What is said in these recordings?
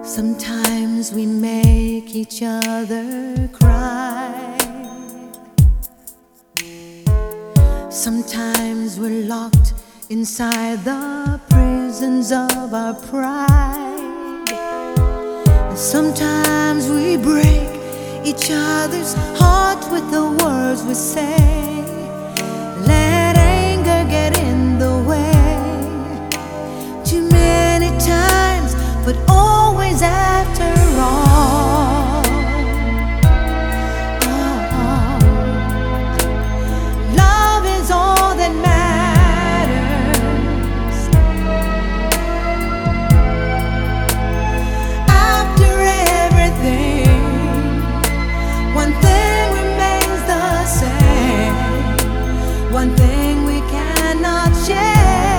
Sometimes we make each other cry. Sometimes we're locked inside the prisons of our pride. And sometimes we break each other's hearts with the words we say. Let anger get in the way. Too many times, but always after all. Love is all that matters. After everything, one thing remains the same. One thing we cannot change.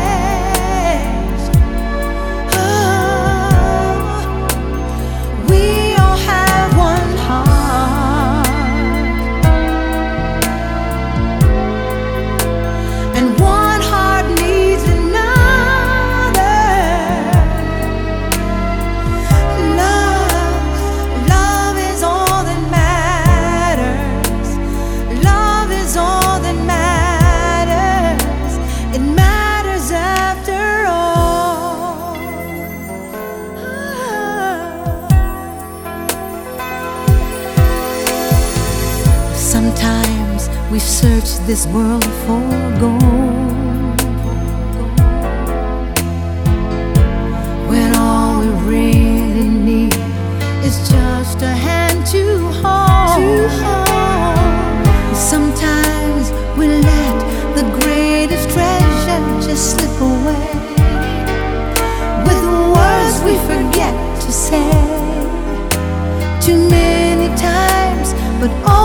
Sometimes we search this world for gold, when all we really need is just a hand to hold. Sometimes we let the greatest treasure just slip away, with words we forget to say. Too many times, but all